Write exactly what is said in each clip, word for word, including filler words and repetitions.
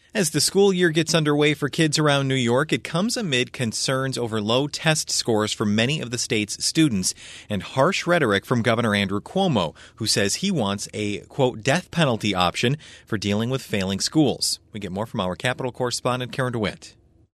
As the school year gets underway for kids around New York, it comes amid concerns over low test scores for many of the state's students and harsh rhetoric from Governor Andrew Cuomo, who says he wants a, quote, death penalty option for dealing with failing schools. We get more from our Capitol correspondent, Karen DeWitt.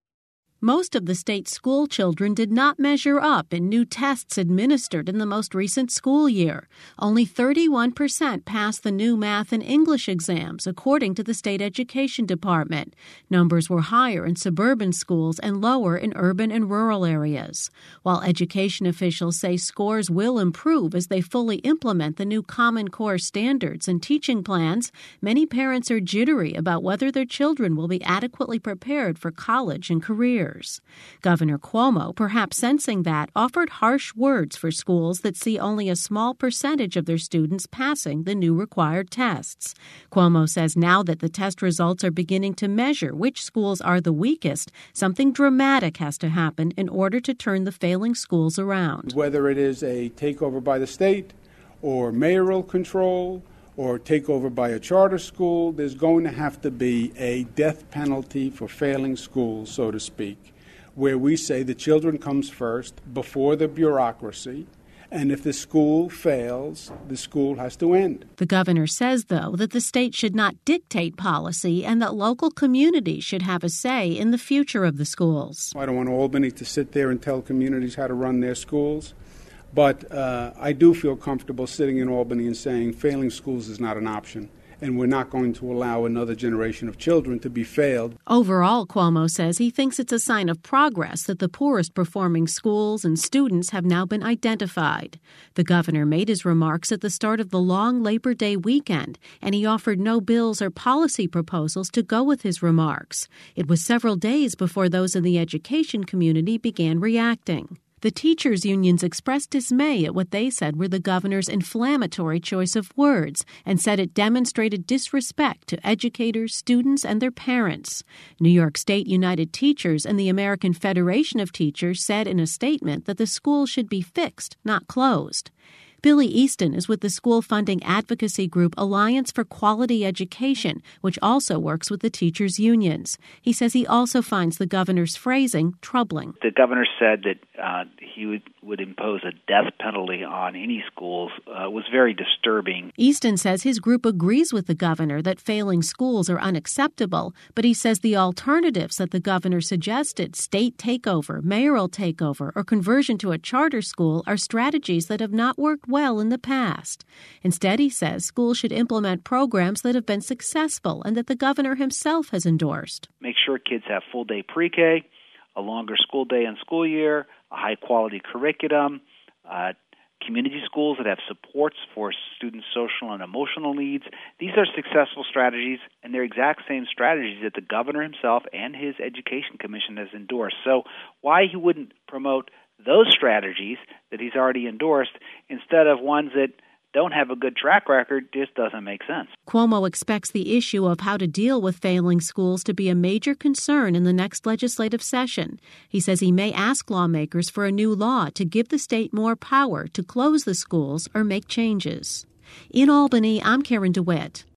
Most of the state's school children did not measure up in new tests administered in the most recent school year. Only thirty-one percent passed the new math and English exams, according to the state education department. Numbers were higher in suburban schools and lower in urban and rural areas. While education officials say scores will improve as they fully implement the new Common Core standards and teaching plans, many parents are jittery about whether their children will be adequately prepared for college and careers. Governor Cuomo, perhaps sensing that, offered harsh words for schools that see only a small percentage of their students passing the new required tests. Cuomo says now that the test results are beginning to measure which schools are the weakest, something dramatic has to happen in order to turn the failing schools around. Whether it is a takeover by the state or mayoral control or takeover by a charter school, there's going to have to be a death penalty for failing schools, so to speak, where we say the children comes first before the bureaucracy, and if the school fails, the school has to end. The governor says, though, that the state should not dictate policy and that local communities should have a say in the future of the schools. I don't want Albany to sit there and tell communities how to run their schools. But uh, I do feel comfortable sitting in Albany and saying failing schools is not an option, and we're not going to allow another generation of children to be failed. Overall, Cuomo says he thinks it's a sign of progress that the poorest performing schools and students have now been identified. The governor made his remarks at the start of the long Labor Day weekend, and he offered no bills or policy proposals to go with his remarks. It was several days before those in the education community began reacting. The teachers' unions expressed dismay at what they said were the governor's inflammatory choice of words and said it demonstrated disrespect to educators, students, and their parents. New York State United Teachers and the American Federation of Teachers said in a statement that the school should be fixed, not closed. Billy Easton is with the school funding advocacy group Alliance for Quality Education, which also works with the teachers' unions. He says he also finds the governor's phrasing troubling. The governor said that uh, he would, would impose a death penalty on any schools uh, was very disturbing. Easton says his group agrees with the governor that failing schools are unacceptable, but he says the alternatives that the governor suggested, state takeover, mayoral takeover, or conversion to a charter school, are strategies that have not worked well in the past. Instead, he says schools should implement programs that have been successful and that the governor himself has endorsed. Make sure kids have full-day pre-K, a longer school day and school year, a high-quality curriculum, uh, community schools that have supports for students' social and emotional needs. These are successful strategies, and they're exact same strategies that the governor himself and his education commission has endorsed. So why he wouldn't promote those strategies that he's already endorsed instead of ones that don't have a good track record just doesn't make sense. Cuomo expects the issue of how to deal with failing schools to be a major concern in the next legislative session. He says he may ask lawmakers for a new law to give the state more power to close the schools or make changes. In Albany, I'm Karen DeWitt.